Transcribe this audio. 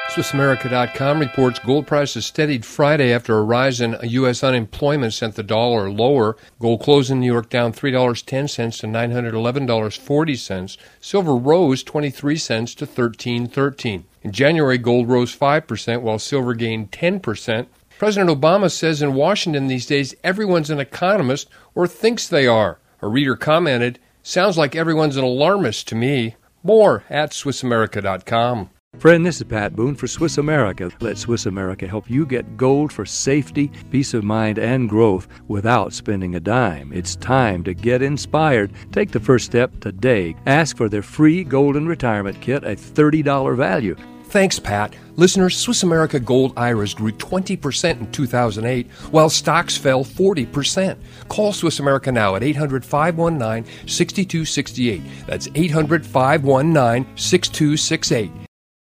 SwissAmerica.com reports gold prices steadied Friday after a rise in U.S. unemployment sent the dollar lower. Gold closed in New York down $3.10 to $911.40. Silver rose 23 cents to $13.13. In January, gold rose 5%, while silver gained 10%. President Obama says in Washington these days everyone's an economist or thinks they are. A reader commented, "Sounds like everyone's an alarmist to me." More at SwissAmerica.com. Friend, this is Pat Boone for Swiss America. Let Swiss America help you get gold for safety, peace of mind, and growth without spending a dime. It's time to get inspired. Take the first step today. Ask for their free Golden Retirement Kit, a $30 value. Thanks, Pat. Listeners, Swiss America Gold IRAs grew 20% in 2008, while stocks fell 40%. Call Swiss America now at 800-519-6268. That's 800-519-6268.